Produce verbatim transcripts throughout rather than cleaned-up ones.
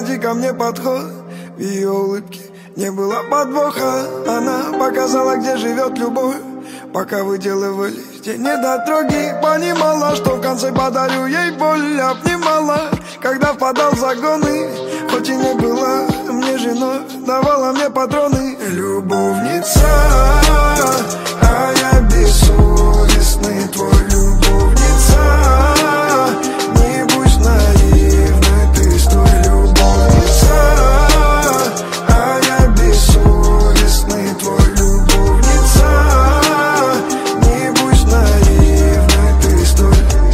подходи ко мне, подход. В ее улыбке не было подвоха. Она показала, где живет любовь. Пока выделывались те недотроги, понимала, что в конце подарю ей боль. Обнимала, когда впадал в загоны. Хоть и не была мне женой, давала мне патроны. Любовница, а я бессовестный твой. Любовница, не будь наивной, ты стой. Любовница, а я бессовестный твой. Любовница, не будь наивной, ты стой.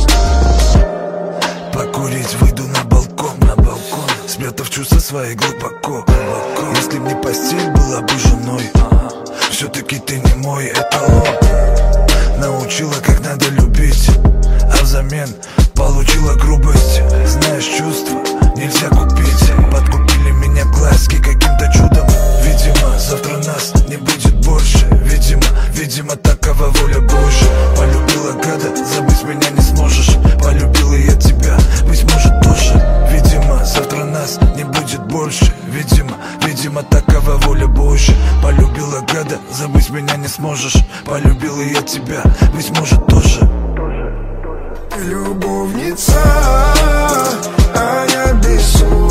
Покурить выйду на балкон, на балкон, спрятав чувства свои глубоко, глубоко. Если б не постель, была бы женой. Все-таки ты не мой эталон. Научила, как надо любить, а взамен получила грубость. Знаешь, чувства нельзя купить. Подкупили меня глазки каким-то чудом. Видимо, завтра нас не будет больше. Видимо, видимо, такова воля Божья. Полюбила гада, забыть меня не сможешь. Полюбила я тебя, быть может тоже. Видимо, завтра нас не будет больше. Видимо, видимо, такова воля Божья. Полюбила гада, забыть меня не сможешь. Полюбила я тебя, быть может тоже. Любовница, а я бессовестный.